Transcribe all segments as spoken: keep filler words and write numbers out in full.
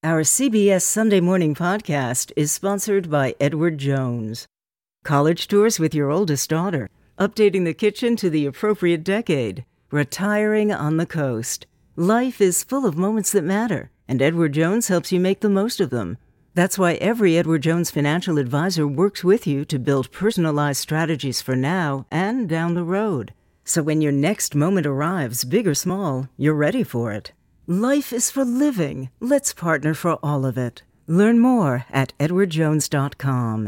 Our C B S Sunday Morning Podcast is sponsored by Edward Jones. College tours with your oldest daughter, updating the kitchen to the appropriate decade, retiring on the coast. Life is full of moments that matter, and Edward Jones helps you make the most of them. That's why every Edward Jones financial advisor works with you to build personalized strategies for now and down the road. So when your next moment arrives, big or small, you're ready for it. Life is for living. Let's partner for all of it. Learn more at edward jones dot com.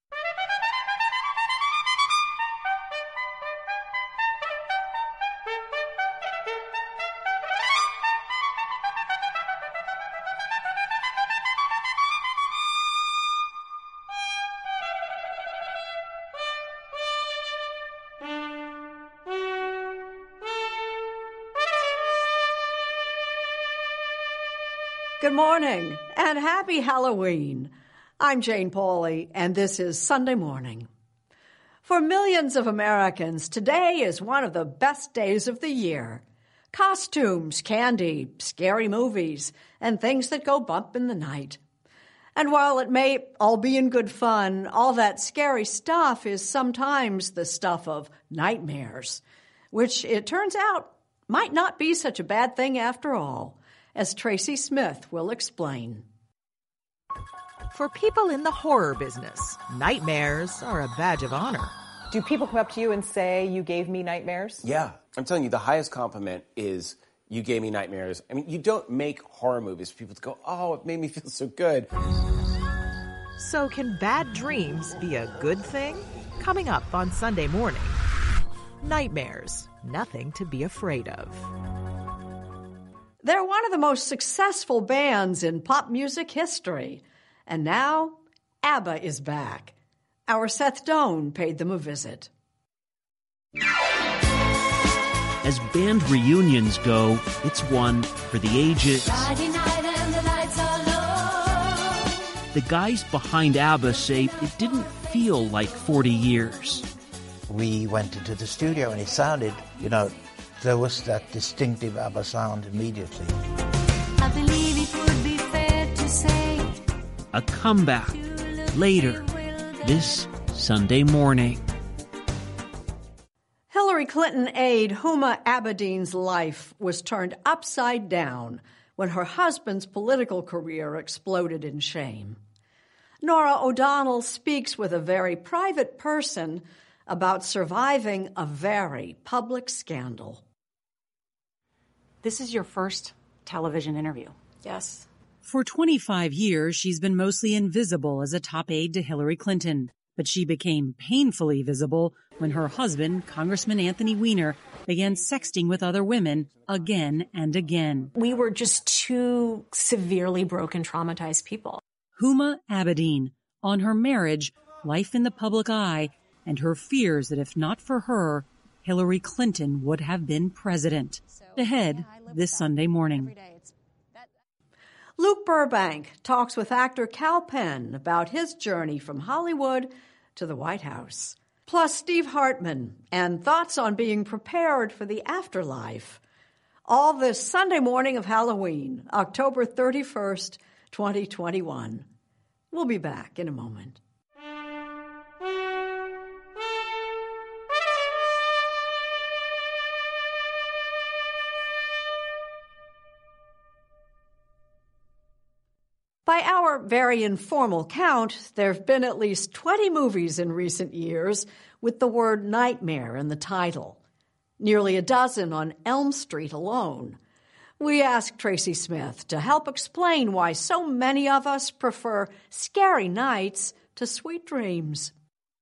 Good morning and happy Halloween. I'm Jane Pauley, and this is Sunday Morning. For millions of Americans, today is one of the best days of the year. Costumes, candy, scary movies, and things that go bump in the night. And while it may all be in good fun, all that scary stuff is sometimes the stuff of nightmares, which it turns out might not be such a bad thing after all, as Tracy Smith will explain. For people in the horror business, nightmares are a badge of honor. Do people come up to you and say, you gave me nightmares? Yeah. I'm telling you, the highest compliment is, you gave me nightmares. I mean, you don't make horror movies for people to go, oh, it made me feel so good. So can bad dreams be a good thing? Coming up on Sunday Morning, nightmares, nothing to be afraid of. They're one of the most successful bands in pop music history. And now, ABBA is back. Our Seth Doane paid them a visit. As band reunions go, it's one for the ages. Friday night and the lights are low. The guys behind ABBA say it didn't feel like forty years. We went into the studio and it sounded, you know, there was that distinctive ABBA sound immediately. I believe it would be fair to say A comeback later this Sunday morning. Hillary Clinton aide Huma Abedin's life was turned upside down when her husband's political career exploded in shame. Nora O'Donnell speaks with a very private person about surviving a very public scandal. This is your first television interview. Yes. For twenty-five years, she's been mostly invisible as a top aide to Hillary Clinton. But she became painfully visible when her husband, Congressman Anthony Weiner, began sexting with other women again and again. We were just two severely broken, traumatized people. Huma Abedin, on her marriage, life in the public eye, and her fears that if not for her, Hillary Clinton would have been president. Ahead this Sunday morning. Luke Burbank talks with actor Kal Penn about his journey from Hollywood to the White House. Plus Steve Hartman and thoughts on being prepared for the afterlife. All this Sunday morning of Halloween, October thirty-first, twenty twenty-one. We'll be back in a moment. By our very informal count, there have been at least twenty movies in recent years with the word nightmare in the title. Nearly a dozen on Elm Street alone. We asked Tracy Smith to help explain why so many of us prefer scary nights to sweet dreams.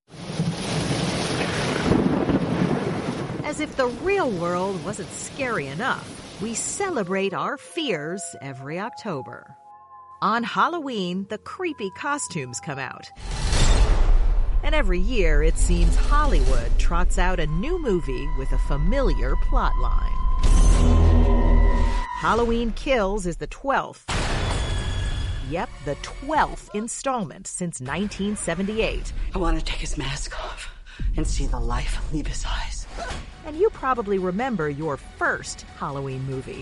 As if the real world wasn't scary enough, we celebrate our fears every October. On Halloween, the creepy costumes come out. And every year, it seems Hollywood trots out a new movie with a familiar plotline. Halloween Kills is the twelfth. Yep, the twelfth installment since nineteen seventy-eight. I want to take his mask off and see the life leave his eyes. And you probably remember your first Halloween movie.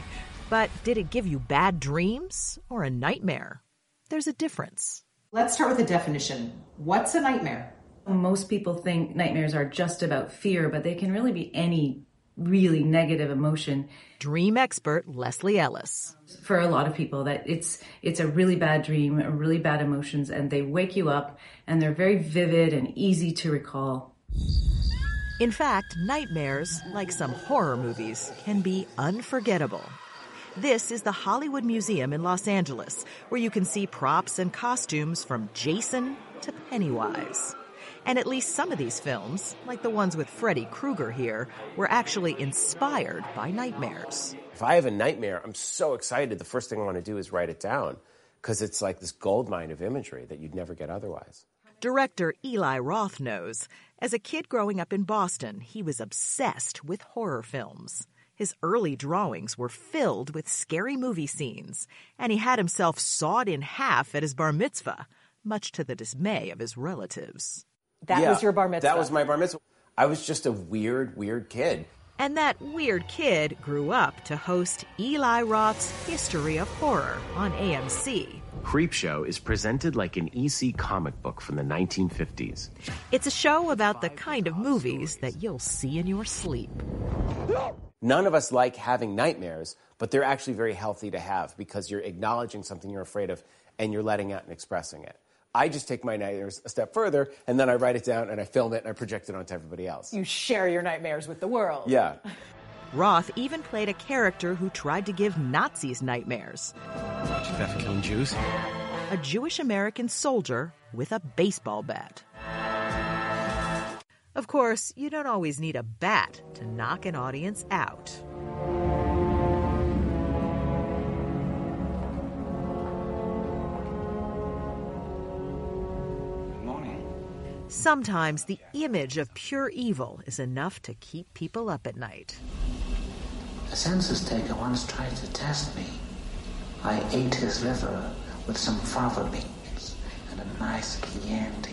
But did it give you bad dreams or a nightmare? There's a difference. Let's start with a definition. What's a nightmare? Most people think nightmares are just about fear, but they can really be any really negative emotion. Dream expert Leslie Ellis. For a lot of people, that it's it's a really bad dream, really bad emotions, and they wake you up, and they're very vivid and easy to recall. In fact, nightmares, like some horror movies, can be unforgettable. This is the Hollywood Museum in Los Angeles, where you can see props and costumes from Jason to Pennywise. And at least some of these films, like the ones with Freddy Krueger here, were actually inspired by nightmares. If I have a nightmare, I'm so excited. The first thing I want to do is write it down, because it's like this goldmine of imagery that you'd never get otherwise. Director Eli Roth knows. As a kid growing up in Boston, he was obsessed with horror films. His early drawings were filled with scary movie scenes, and he had himself sawed in half at his bar mitzvah, much to the dismay of his relatives. That yeah, was your bar mitzvah? That was my bar mitzvah. I was just a weird, weird kid. And that weird kid grew up to host Eli Roth's History of Horror on A M C. Creepshow is presented like an E C comic book from the nineteen fifties. It's a show about the kind of movies that you'll see in your sleep. None of us like having nightmares, but they're actually very healthy to have because you're acknowledging something you're afraid of and you're letting out and expressing it. I just take my nightmares a step further, and then I write it down, and I film it, and I project it onto everybody else. You share your nightmares with the world. Yeah. Roth even played a character who tried to give Nazis nightmares. Pfeffer killing Jews? A Jewish-American soldier with a baseball bat. Of course, you don't always need a bat to knock an audience out. Sometimes the image of pure evil is enough to keep people up at night. A census taker once tried to test me. I ate his liver with some fava beans and a nice Chianti.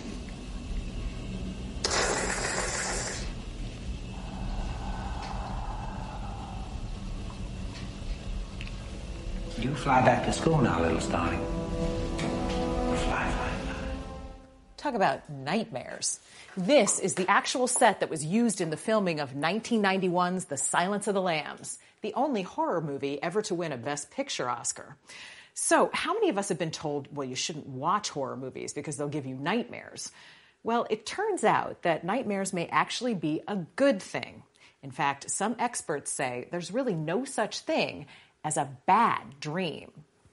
You fly back to school now, little starling. Fly, fly, fly. Talk about nightmares. This is the actual set that was used in the filming of nineteen ninety-one's The Silence of the Lambs, the only horror movie ever to win a Best Picture Oscar. So, how many of us have been told, well, you shouldn't watch horror movies because they'll give you nightmares? Well, it turns out that nightmares may actually be a good thing. In fact, some experts say there's really no such thing as a bad dream.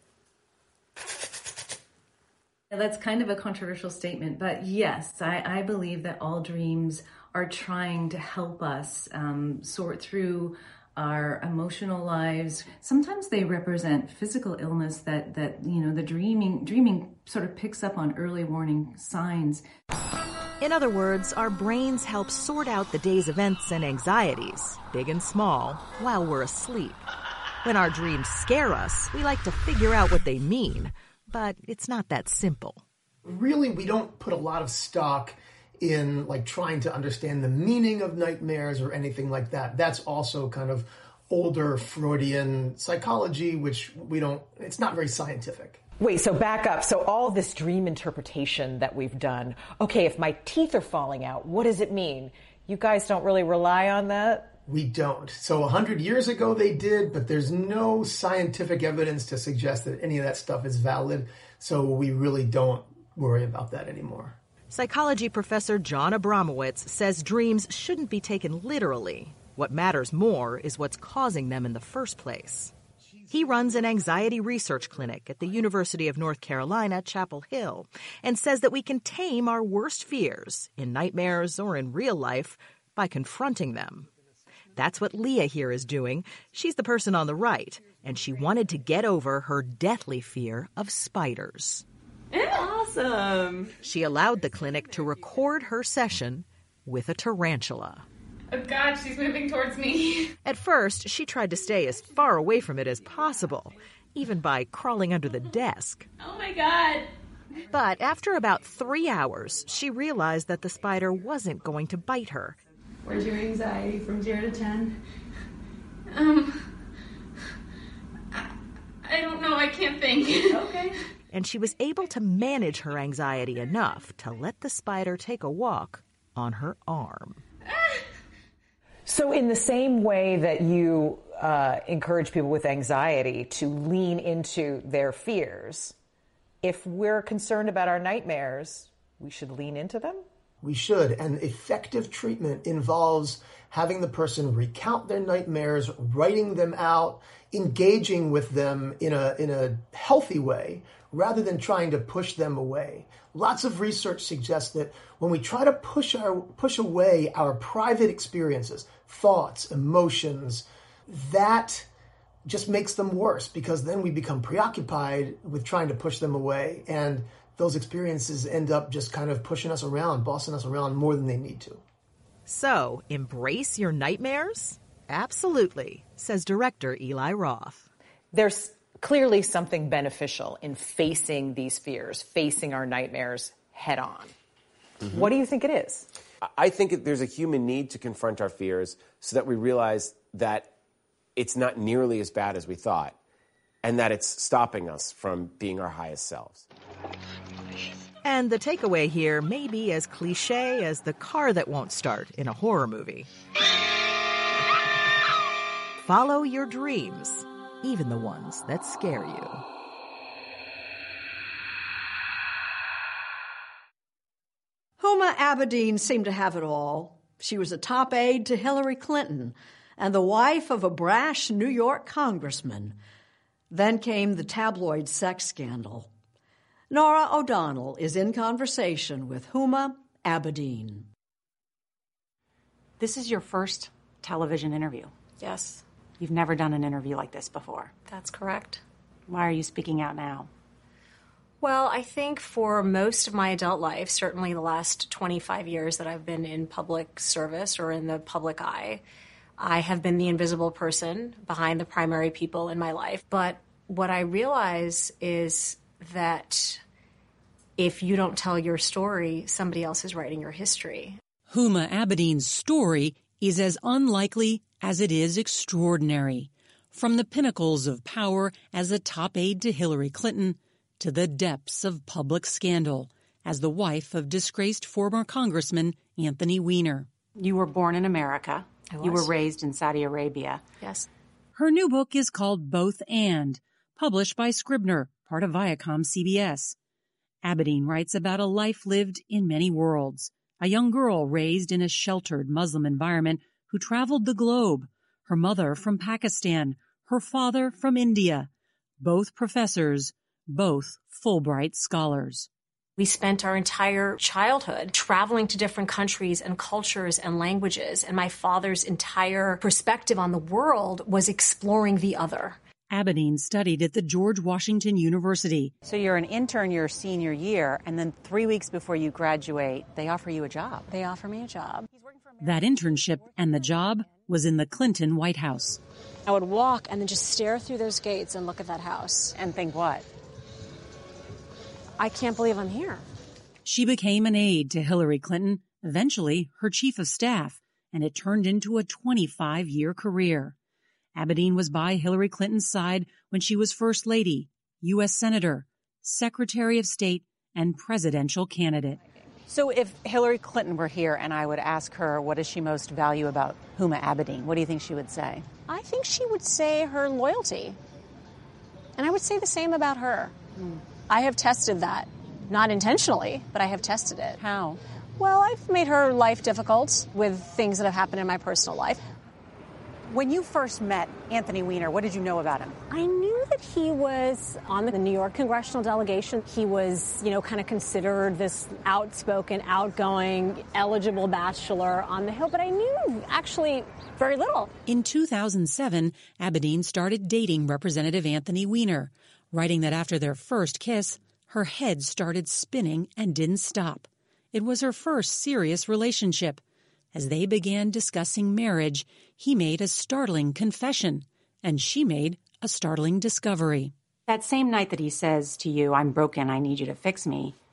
That's kind of a controversial statement, but yes, I, I believe that all dreams are trying to help us um, sort through our emotional lives. Sometimes they represent physical illness that, that you know, the dreaming dreaming sort of picks up on early warning signs. In other words, our brains help sort out the day's events and anxieties, big and small, while we're asleep. When our dreams scare us, we like to figure out what they mean, but it's not that simple. Really, we don't put a lot of stock in like trying to understand the meaning of nightmares or anything like that. That's also kind of older Freudian psychology, which we don't, it's not very scientific. Wait, so back up. So all this dream interpretation that we've done, okay, if my teeth are falling out, what does it mean? You guys don't really rely on that? We don't. So a hundred years ago they did, but there's no scientific evidence to suggest that any of that stuff is valid. So we really don't worry about that anymore. Psychology professor John Abramowitz says dreams shouldn't be taken literally. What matters more is what's causing them in the first place. He runs an anxiety research clinic at the University of North Carolina, Chapel Hill, and says that we can tame our worst fears, in nightmares or in real life, by confronting them. That's what Leah here is doing. She's the person on the right, and she wanted to get over her deathly fear of spiders. Awesome. She allowed the clinic to record her session with a tarantula. Oh God, she's moving towards me. At first, she tried to stay as far away from it as possible, even by crawling under the desk. Oh my God. But after about three hours, she realized that the spider wasn't going to bite her. Where's your anxiety from zero to ten? Um, I can't think. Okay. And she was able to manage her anxiety enough to let the spider take a walk on her arm. So in the same way that you uh, encourage people with anxiety to lean into their fears, if we're concerned about our nightmares, we should lean into them? We should. And effective treatment involves having the person recount their nightmares, writing them out, engaging with them in a in a healthy way, rather than trying to push them away. Lots of research suggests that when we try to push our push away our private experiences, thoughts, emotions, that just makes them worse, because then we become preoccupied with trying to push them away, and those experiences end up just kind of pushing us around, bossing us around more than they need to. So, embrace your nightmares? Absolutely, says director Eli Roth. There's clearly something beneficial in facing these fears, facing our nightmares head on. Mm-hmm. What do you think it is? I think there's a human need to confront our fears so that we realize that it's not nearly as bad as we thought, and that it's stopping us from being our highest selves. And the takeaway here may be as cliche as the car that won't start in a horror movie. Follow your dreams, even the ones that scare you. Huma Abedin seemed to have it all. She was a top aide to Hillary Clinton and the wife of a brash New York congressman. Then came the tabloid sex scandal. Nora O'Donnell is in conversation with Huma Abedin. This is your first television interview. Yes. You've never done an interview like this before. That's correct. Why are you speaking out now? Well, I think for most of my adult life, certainly the last twenty-five years that I've been in public service or in the public eye, I have been the invisible person behind the primary people in my life. But what I realize is that if you don't tell your story, somebody else is writing your history. Huma Abedin's story is as unlikely as it is extraordinary. From the pinnacles of power as a top aide to Hillary Clinton to the depths of public scandal as the wife of disgraced former Congressman Anthony Weiner. You were born in America. I was. You were raised in Saudi Arabia. Yes. Her new book is called Both And, published by Scribner, part of Viacom C B S. Abedin writes about a life lived in many worlds, a young girl raised in a sheltered Muslim environment who traveled the globe, her mother from Pakistan, her father from India, both professors, both Fulbright scholars. We spent our entire childhood traveling to different countries and cultures and languages, and my father's entire perspective on the world was exploring the other. Abedin studied at the George Washington University. So you're an intern your senior year, and then three weeks before you graduate, they offer you a job. They offer me a job. That internship and the job was in the Clinton White House. I would walk and then just stare through those gates and look at that house. And think what? I can't believe I'm here. She became an aide to Hillary Clinton, eventually her chief of staff, and it turned into a twenty-five-year career. Abedin was by Hillary Clinton's side when she was First Lady, U S Senator, Secretary of State, and presidential candidate. So if Hillary Clinton were here and I would ask her what does she most value about Huma Abedin, what do you think she would say? I think she would say her loyalty. And I would say the same about her. Hmm. I have tested that. Not intentionally, but I have tested it. How? Well, I've made her life difficult with things that have happened in my personal life. When you first met Anthony Weiner, what did you know about him? I knew that he was on the New York congressional delegation. He was, you know, kind of considered this outspoken, outgoing, eligible bachelor on the Hill, but I knew actually very little. In two thousand seven, Abedin started dating Representative Anthony Weiner, writing that after their first kiss, her head started spinning and didn't stop. It was her first serious relationship. As they began discussing marriage, he made a startling confession, and she made a startling discovery. That same night that he says to you, I'm broken, I need you to fix me,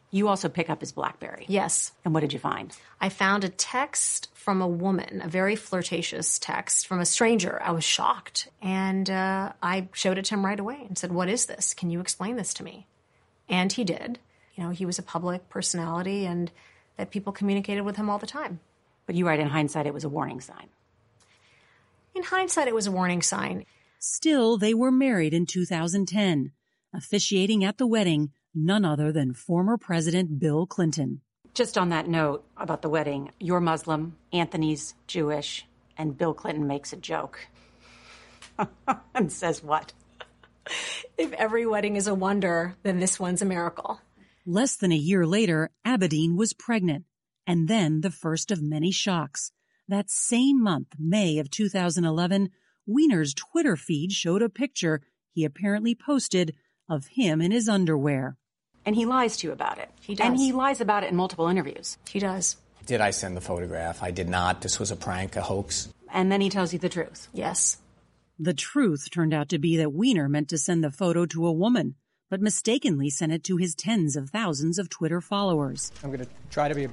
You also pick up his BlackBerry. Yes. And what did you find? I found a text from a woman, a very flirtatious text from a stranger. I was shocked. And uh, I showed it to him right away and said, what is this? Can you explain this to me? And he did. You know, he was a public personality and that people communicated with him all the time. But you write in hindsight it was a warning sign. In hindsight, it was a warning sign. Still, they were married in two thousand ten, officiating at the wedding none other than former President Bill Clinton. Just on that note about the wedding, you're Muslim, Anthony's Jewish, and Bill Clinton makes a joke. And says what? If every wedding is a wonder, then this one's a miracle. Less than a year later, Abedin was pregnant, and then the first of many shocks. That same month, May of two thousand eleven, Weiner's Twitter feed showed a picture he apparently posted of him in his underwear. And he lies to you about it. He does. And he lies about it in multiple interviews. He does. Did I send the photograph? I did not. This was a prank, a hoax. And then he tells you the truth. Yes. The truth turned out to be that Weiner meant to send the photo to a woman, but mistakenly sent it to his tens of thousands of Twitter followers. I'm going to try to be a,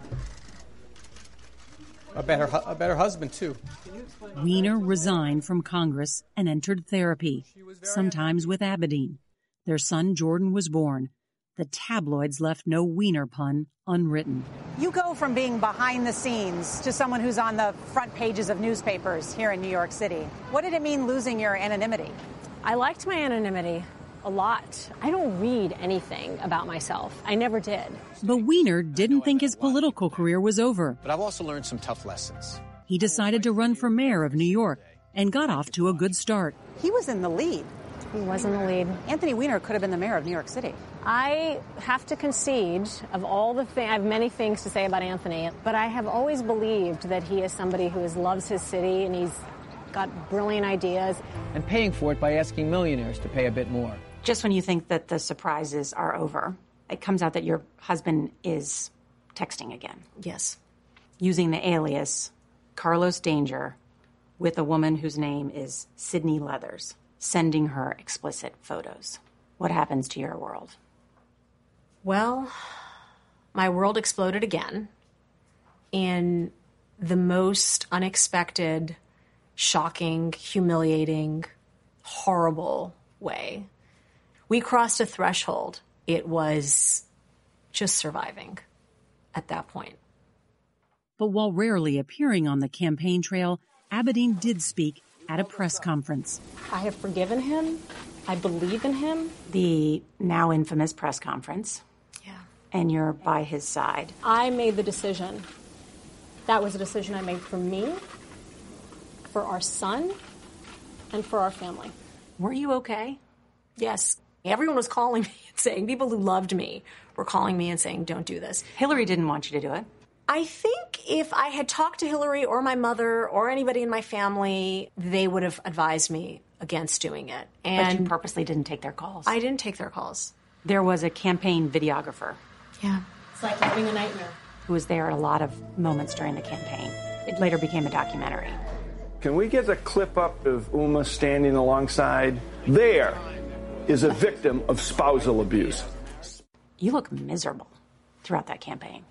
a better hu- a better husband, too. Weiner resigned from Congress and entered therapy, sometimes with Abedin. Their son Jordan was born. The tabloids left no Weiner pun unwritten. You go from being behind the scenes to someone who's on the front pages of newspapers here in New York City. What did it mean losing your anonymity? I liked my anonymity a lot. I don't read anything about myself. I never did. But Weiner didn't think his political career was over. But I've also learned some tough lessons. He decided to run for mayor of New York and got off to a good start. He was in the lead. He was in the lead. Anthony Weiner could have been the mayor of New York City. I have to concede of all the things, I have many things to say about Anthony, but I have always believed that he is somebody who is, loves his city and he's got brilliant ideas. And paying for it by asking millionaires to pay a bit more. Just when you think that the surprises are over, it comes out that your husband is texting again. Yes. Using the alias Carlos Danger with a woman whose name is Sydney Leathers, sending her explicit photos. What happens to your world? Well, my world exploded again in the most unexpected, shocking, humiliating, horrible way. We crossed a threshold. It was just surviving at that point. But while rarely appearing on the campaign trail, Abedin did speak at a press conference. I have forgiven him. I believe in him. The now infamous press conference. Yeah. And you're by his side. I made the decision. That was a decision I made for me, for our son, and for our family. Were you okay? Yes. Everyone was calling me and saying, people who loved me were calling me and saying, don't do this. Hillary didn't want you to do it. I think if I had talked to Hillary or my mother or anybody in my family, they would have advised me against doing it. And but you purposely didn't take their calls. I didn't take their calls. There was a campaign videographer. Yeah. It's like having a nightmare. Who was there at a lot of moments during the campaign. It later became a documentary. Can we get a clip up of Uma standing alongside? There is a victim of spousal abuse. You look miserable throughout that campaign.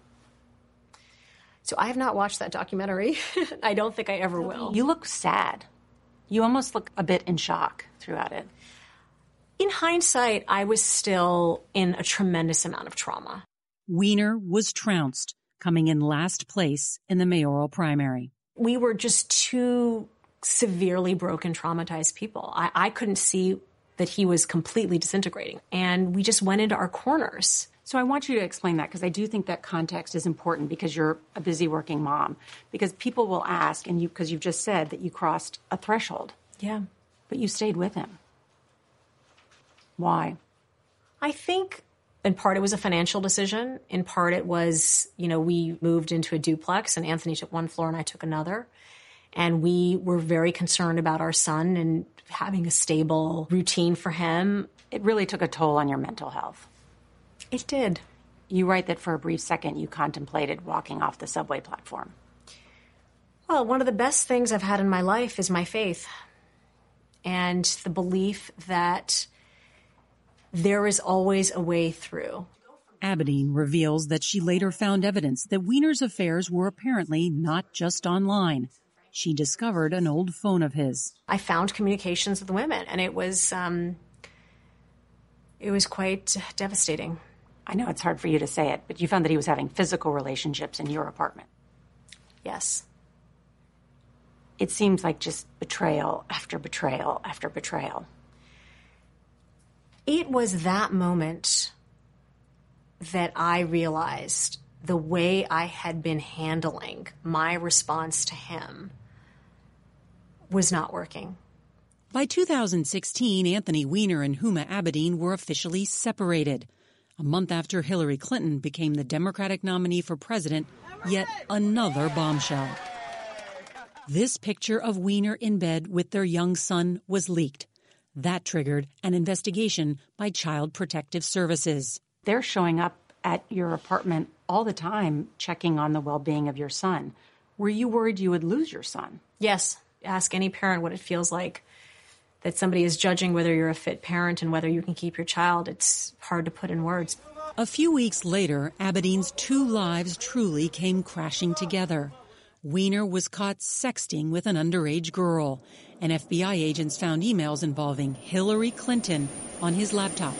So I have not watched that documentary. I don't think I ever will. You look sad. You almost look a bit in shock throughout it. In hindsight, I was still in a tremendous amount of trauma. Weiner was trounced, coming in last place in the mayoral primary. We were just two severely broken, traumatized people. I, I couldn't see that he was completely disintegrating. And we just went into our corners. So I want you to explain that, because I do think that context is important, because you're a busy working mom. Because people will ask, and you, because you've just said that you crossed a threshold. Yeah. But you stayed with him. Why? I think in part it was a financial decision. In part it was, you know, we moved into a duplex and Anthony took one floor and I took another. And we were very concerned about our son and having a stable routine for him. It really took a toll on your mental health. It did. You write that for a brief second you contemplated walking off the subway platform. Well, one of the best things I've had in my life is my faith and the belief that there is always a way through. Abedin reveals that she later found evidence that Weiner's affairs were apparently not just online. She discovered an old phone of his. I found communications with women, and it was um, it was quite devastating. I know it's hard for you to say it, but you found that he was having physical relationships in your apartment. Yes. It seems like just betrayal after betrayal after betrayal. It was that moment that I realized the way I had been handling my response to him was not working. By two thousand sixteen, Anthony Weiner and Huma Abedin were officially separated. A month after Hillary Clinton became the Democratic nominee for president, yet another bombshell. This picture of Weiner in bed with their young son was leaked. That triggered an investigation by Child Protective Services. They're showing up at your apartment all the time, checking on the well-being of your son. Were you worried you would lose your son? Yes. Ask any parent what it feels like that somebody is judging whether you're a fit parent and whether you can keep your child. It's hard to put in words. A few weeks later, Abedin's two lives truly came crashing together. Weiner was caught sexting with an underage girl, and F B I agents found emails involving Hillary Clinton on his laptop.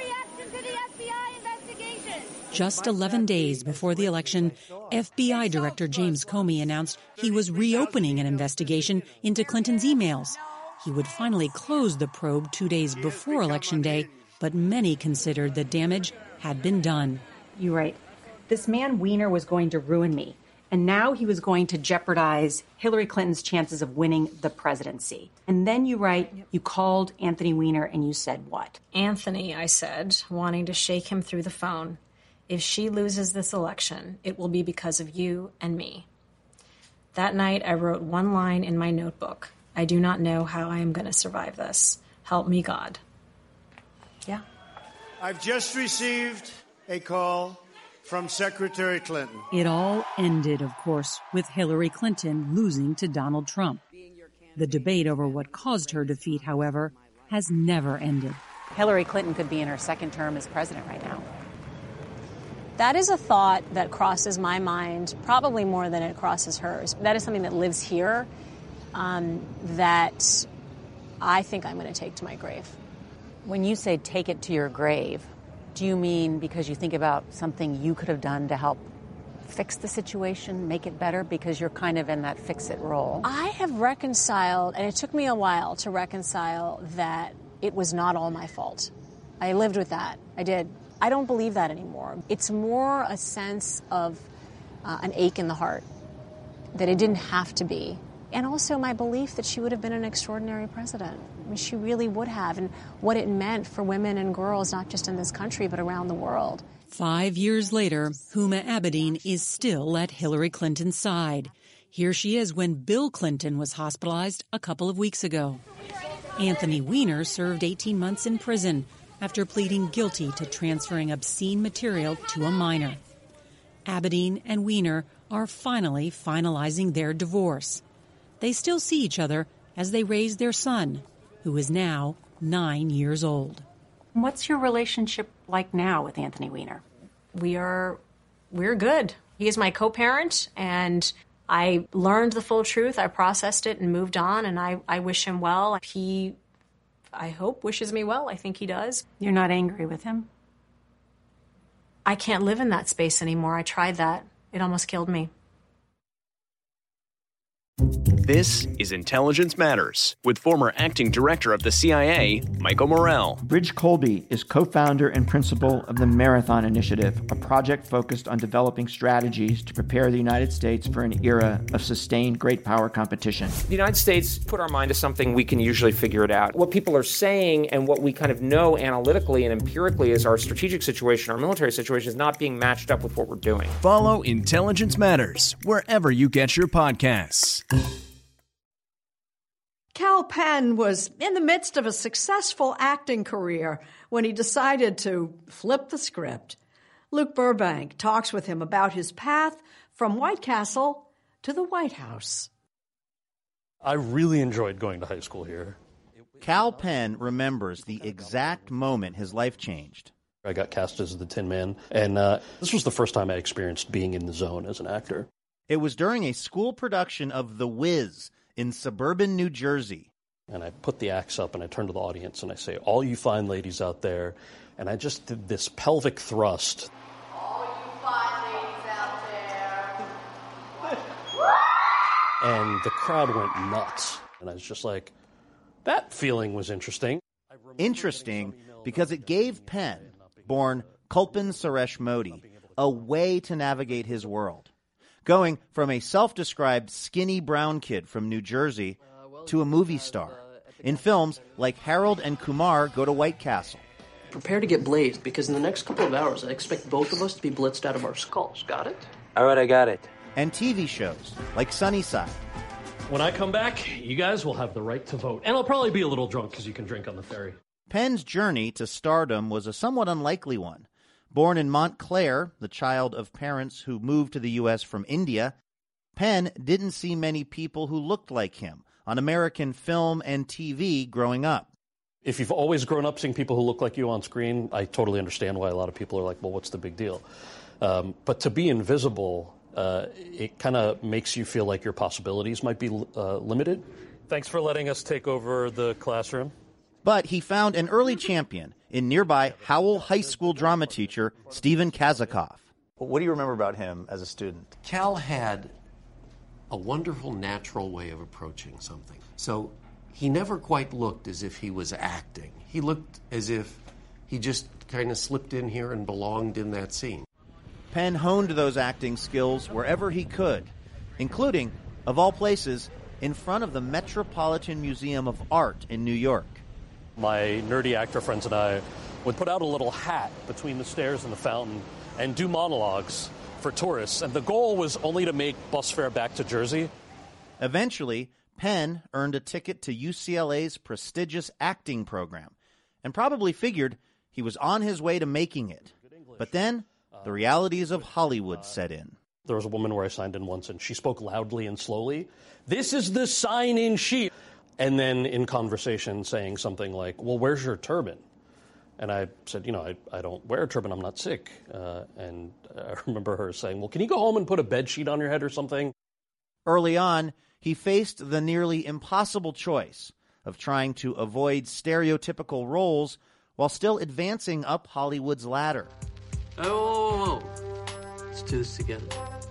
Just eleven days before the election, F B I Director James Comey announced he was reopening an investigation into Clinton's emails. He would finally close the probe two days before Election Day, but many considered the damage had been done. You write, this man Weiner was going to ruin me, and now he was going to jeopardize Hillary Clinton's chances of winning the presidency. And then you write, you called Anthony Weiner and you said what? Anthony, I said, wanting to shake him through the phone. If she loses this election, it will be because of you and me. That night, I wrote one line in my notebook. I do not know how I am going to survive this. Help me, God. Yeah. I've just received a call from Secretary Clinton. It all ended, of course, with Hillary Clinton losing to Donald Trump. The debate over what caused her defeat, however, has never ended. Hillary Clinton could be in her second term as president right now. That is a thought that crosses my mind probably more than it crosses hers. That is something that lives here um, that I think I'm going to take to my grave. When you say take it to your grave, do you mean because you think about something you could have done to help fix the situation, make it better, because you're kind of in that fix-it role? I have reconciled, and it took me a while to reconcile that it was not all my fault. I lived with that. I did. I don't believe that anymore. It's more a sense of uh, an ache in the heart, that it didn't have to be. And also my belief that she would have been an extraordinary president. I mean, she really would have, and what it meant for women and girls, not just in this country, but around the world. Five years later, Huma Abedin is still at Hillary Clinton's side. Here she is when Bill Clinton was hospitalized a couple of weeks ago. Anthony Weiner served eighteen months in prison after pleading guilty to transferring obscene material to a minor. Abedin and Weiner are finally finalizing their divorce. They still see each other as they raise their son, who is now nine years old. What's your relationship like now with Anthony Weiner? We are, we're good. He is my co-parent, and I learned the full truth. I processed it and moved on, and I, I wish him well. He, I hope, wishes me well. I think he does. You're not angry with him? I can't live in that space anymore. I tried that. It almost killed me. This is Intelligence Matters with former acting director of the C I A, Michael Morell. Bridge Colby is co-founder and principal of the Marathon Initiative, a project focused on developing strategies to prepare the United States for an era of sustained great power competition. The United States put our mind to something, we can usually figure it out. What people are saying and what we kind of know analytically and empirically is our strategic situation, our military situation is not being matched up with what we're doing. Follow Intelligence Matters wherever you get your podcasts. Kal Penn was in the midst of a successful acting career when he decided to flip the script. Luke Burbank talks with him about his path from White Castle to the White House. I really enjoyed going to high school here. Kal Penn remembers the exact moment his life changed. I got cast as the Tin Man, and uh, this was the first time I experienced being in the zone as an actor. It was during a school production of The Wiz in suburban New Jersey. And I put the axe up and I turn to the audience and I say, all you fine ladies out there, and I just did this pelvic thrust. All you fine ladies out there. And the crowd went nuts. And I was just like, that feeling was interesting. Interesting because it gave Penn, born Kulpan Suresh Modi, a way to navigate his world. Going from a self-described skinny brown kid from New Jersey to a movie star in films like Harold and Kumar Go to White Castle. Prepare to get blazed, because in the next couple of hours, I expect both of us to be blitzed out of our skulls. Got it? All right, I got it. And T V shows like Sunnyside. When I come back, you guys will have the right to vote. And I'll probably be a little drunk because you can drink on the ferry. Penn's journey to stardom was a somewhat unlikely one. Born in Montclair, the child of parents who moved to the U S from India, Penn didn't see many people who looked like him on American film and T V growing up. If you've always grown up seeing people who look like you on screen, I totally understand why a lot of people are like, well, what's the big deal? Um, but to be invisible, uh, it kind of makes you feel like your possibilities might be uh, limited. Thanks for letting us take over the classroom. But he found an early champion in nearby Howell High School drama teacher Stephen Kazikoff. What do you remember about him as a student? Cal had a wonderful natural way of approaching something. So he never quite looked as if he was acting. He looked as if he just kind of slipped in here and belonged in that scene. Penn honed those acting skills wherever he could, including, of all places, in front of the Metropolitan Museum of Art in New York. My nerdy actor friends and I would put out a little hat between the stairs and the fountain and do monologues for tourists, and the goal was only to make bus fare back to Jersey. Eventually, Penn earned a ticket to U C L A's prestigious acting program and probably figured he was on his way to making it. But then, the realities of Hollywood set in. There was a woman where I signed in once, and she spoke loudly and slowly. This is the sign-in sheet. And then in conversation saying something like, well, where's your turban? And I said, you know, I, I don't wear a turban. I'm not sick. Uh, and I remember her saying, well, can you go home and put a bed sheet on your head or something? Early on, he faced the nearly impossible choice of trying to avoid stereotypical roles while still advancing up Hollywood's ladder. Oh, let's do this together.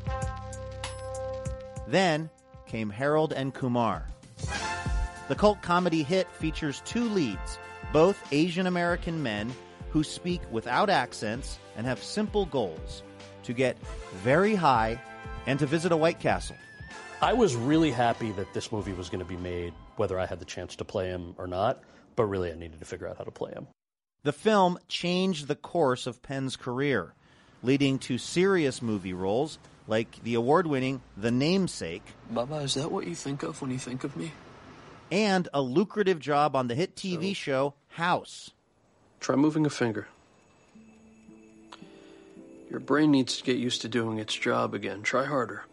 Then came Harold and Kumar. The cult comedy hit features two leads, both Asian American men who speak without accents and have simple goals: to get very high and to visit a White Castle. I was really happy that this movie was going to be made, whether I had the chance to play him or not, but really I needed to figure out how to play him. The film changed the course of Penn's career, leading to serious movie roles like the award-winning The Namesake. Baba, is that what you think of when you think of me? And a lucrative job on the hit T V so, show House. Try moving a finger. Your brain needs to get used to doing its job again. Try harder.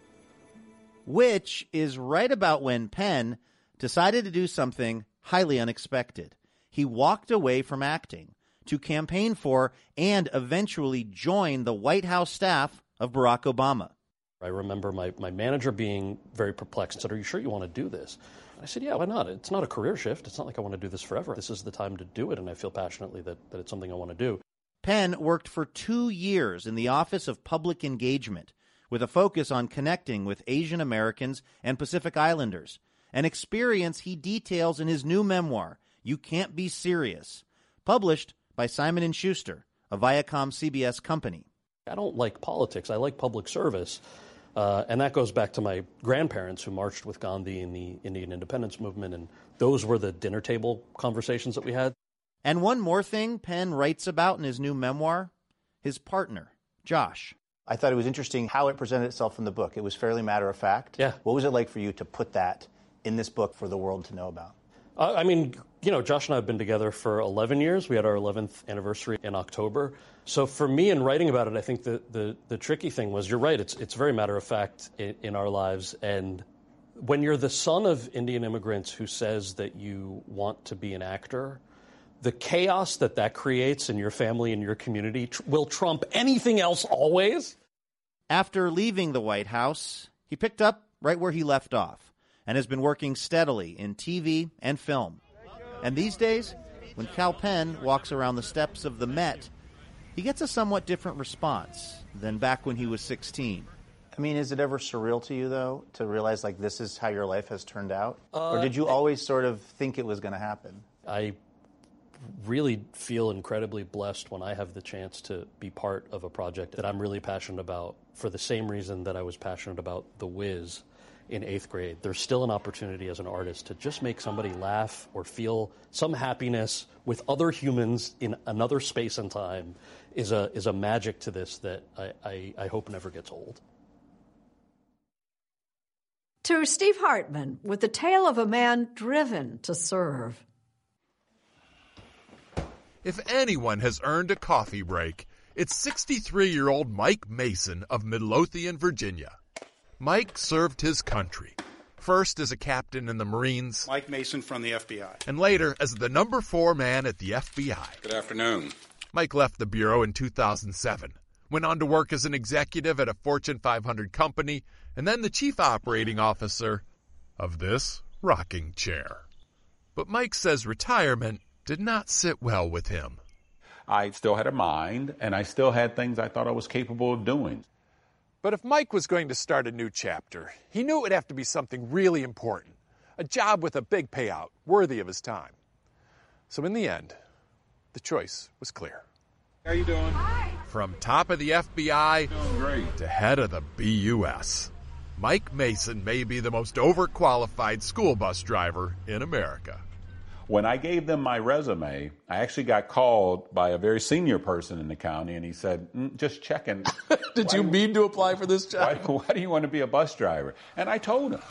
Which is right about when Penn decided to do something highly unexpected. He walked away from acting to campaign for and eventually join the White House staff of Barack Obama. I remember my, my manager being very perplexed and said, are you sure you want to do this? I said, yeah, why not? It's not a career shift. It's not like I want to do this forever. This is the time to do it, and I feel passionately that, that it's something I want to do. Penn worked for two years in the Office of Public Engagement with a focus on connecting with Asian Americans and Pacific Islanders, an experience he details in his new memoir, You Can't Be Serious, published by Simon and Schuster, a Viacom C B S company. I don't like politics. I like public service. Uh, and that goes back to my grandparents who marched with Gandhi in the Indian independence movement, and those were the dinner table conversations that we had. And one more thing Penn writes about in his new memoir, his partner, Josh. I thought it was interesting how it presented itself in the book. It was fairly matter of fact. Yeah. What was it like for you to put that in this book for the world to know about? Uh, I mean, you know, Josh and I have been together for eleven years. We had our eleventh anniversary in October. So for me, in writing about it, I think the, the, the tricky thing was, you're right, it's it's very matter of fact in, in our lives. And when you're the son of Indian immigrants who says that you want to be an actor, the chaos that that creates in your family and your community tr- will trump anything else always. After leaving the White House, he picked up right where he left off and has been working steadily in T V and film. And these days, when Kal Penn walks around the steps of the Met, he gets a somewhat different response than back when he was sixteen. I mean, is it ever surreal to you, though, to realize, like, this is how your life has turned out? Uh, or did you always sort of think it was going to happen? I really feel incredibly blessed when I have the chance to be part of a project that I'm really passionate about for the same reason that I was passionate about The Wiz in eighth grade. There's still an opportunity as an artist to just make somebody laugh or feel some happiness with other humans in another space and time is a is a magic to this that I, I, I hope never gets old. To Steve Hartman with the tale of a man driven to serve. If anyone has earned a coffee break, it's sixty-three-year-old Mike Mason of Midlothian, Virginia. Mike served his country, first as a captain in the Marines. Mike Mason from the F B I. And later as the number four man at the F B I. Good afternoon. Mike left the Bureau in two thousand seven, went on to work as an executive at a Fortune five hundred company, and then the chief operating officer of this rocking chair. But Mike says retirement did not sit well with him. I still had a mind, and I still had things I thought I was capable of doing. But if Mike was going to start a new chapter, he knew it would have to be something really important, a job with a big payout, worthy of his time. So in the end, the choice was clear. How you doing? Hi. From top of the F B I doing great. to head of the B U S, Mike Mason may be the most overqualified school bus driver in America. When I gave them my resume, I actually got called by a very senior person in the county, and he said, mm, just checking. Did you mean to apply for this job? Why, why do you want to be a bus driver? And I told him.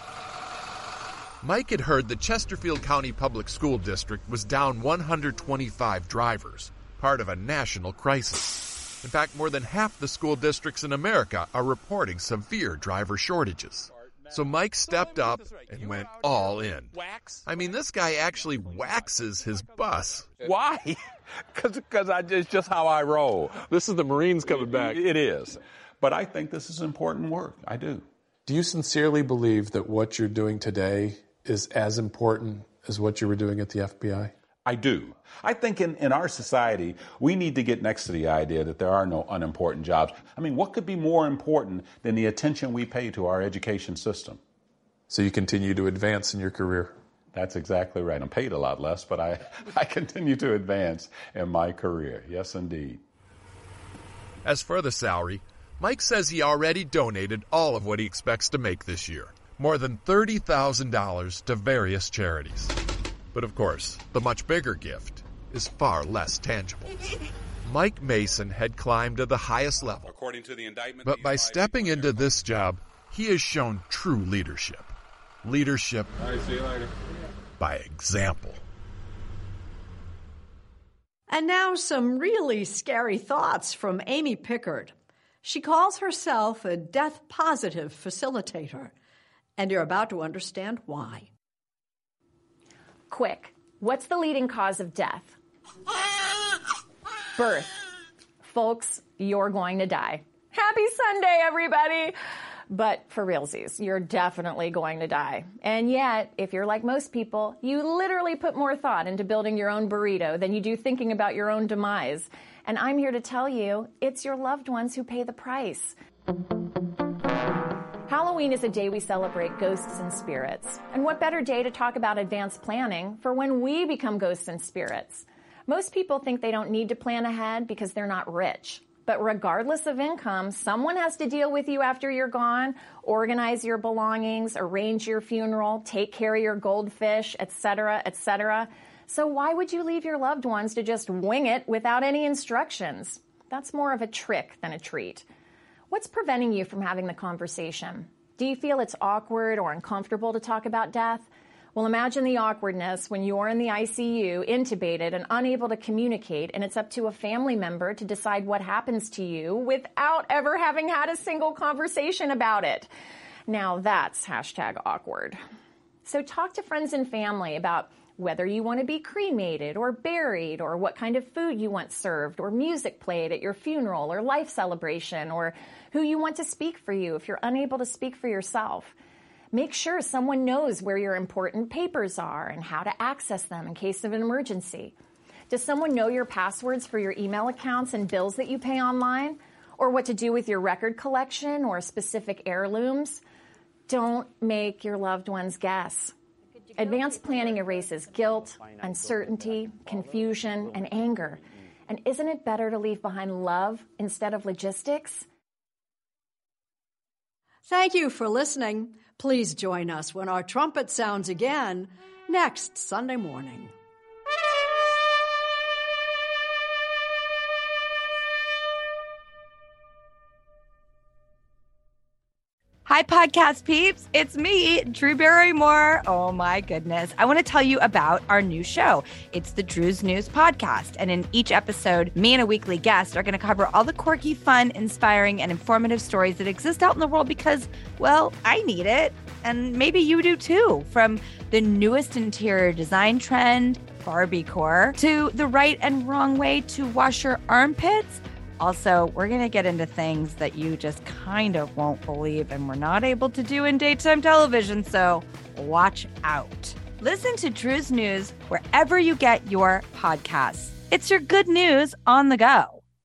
Mike had heard the Chesterfield County Public School District was down one hundred twenty-five drivers, part of a national crisis. In fact, more than half the school districts in America are reporting severe driver shortages. So Mike stepped up and went all in. I mean, this guy actually waxes his bus. Why? Because it's just how I roll. This is the Marines coming back. It is. But I think this is important work. I do. Do you sincerely believe that what you're doing today is as important as what you were doing at the F B I? I do. I think in, in our society, we need to get next to the idea that there are no unimportant jobs. I mean, what could be more important than the attention we pay to our education system? So you continue to advance in your career? That's exactly right. I'm paid a lot less, but I, I continue to advance in my career. Yes, indeed. As for the salary, Mike says he already donated all of what he expects to make this year, more than thirty thousand dollars to various charities. But of course, the much bigger gift is far less tangible. Mike Mason had climbed to the highest level. According to the indictment, but by stepping into this job, he has shown true leadership. Leadership All right, see you later. by example. And now some really scary thoughts from Amy Pickard. She calls herself a death-positive facilitator, and you're about to understand why. Quick, what's the leading cause of death? Birth. Folks, you're going to die. Happy Sunday, everybody! But for realsies, you're definitely going to die. And yet, if you're like most people, you literally put more thought into building your own burrito than you do thinking about your own demise. And I'm here to tell you, it's your loved ones who pay the price. Halloween is a day we celebrate ghosts and spirits. And what better day to talk about advanced planning for when we become ghosts and spirits? Most people think they don't need to plan ahead because they're not rich. But regardless of income, someone has to deal with you after you're gone, organize your belongings, arrange your funeral, take care of your goldfish, et cetera, et cetera. So why would you leave your loved ones to just wing it without any instructions? That's more of a trick than a treat. What's preventing you from having the conversation? Do you feel it's awkward or uncomfortable to talk about death? Well, imagine the awkwardness when you're in the I C U, intubated and unable to communicate, and it's up to a family member to decide what happens to you without ever having had a single conversation about it. Now that's hashtag awkward. So talk to friends and family about whether you want to be cremated or buried, or what kind of food you want served, or music played at your funeral or life celebration, or who you want to speak for you if you're unable to speak for yourself. Make sure someone knows where your important papers are and how to access them in case of an emergency. Does someone know your passwords for your email accounts and bills that you pay online? Or what to do with your record collection or specific heirlooms? Don't make your loved ones guess. Advanced planning erases guilt, uncertainty, confusion, and anger. And isn't it better to leave behind love instead of logistics? Thank you for listening. Please join us when our trumpet sounds again next Sunday morning. Hi, podcast peeps. It's me, Drew Barrymore. Oh, my goodness. I want to tell you about our new show. It's the Drew's News Podcast. And in each episode, me and a weekly guest are going to cover all the quirky, fun, inspiring, and informative stories that exist out in the world because, well, I need it. And maybe you do too. From the newest interior design trend, Barbiecore, to the right and wrong way to wash your armpits. Also, we're going to get into things that you just kind of won't believe and we're not able to do in daytime television, so watch out. Listen to Drew's News wherever you get your podcasts. It's your good news on the go.